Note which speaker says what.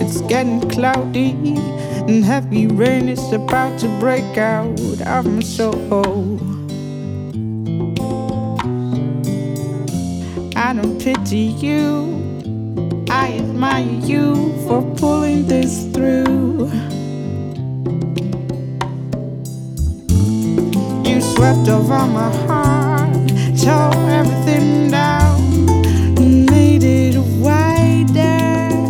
Speaker 1: It's getting cloudy and heavy rain is about to break out of my soul. I don't pity you, I admire you for pulling this through. You swept over my heart, tore everything down.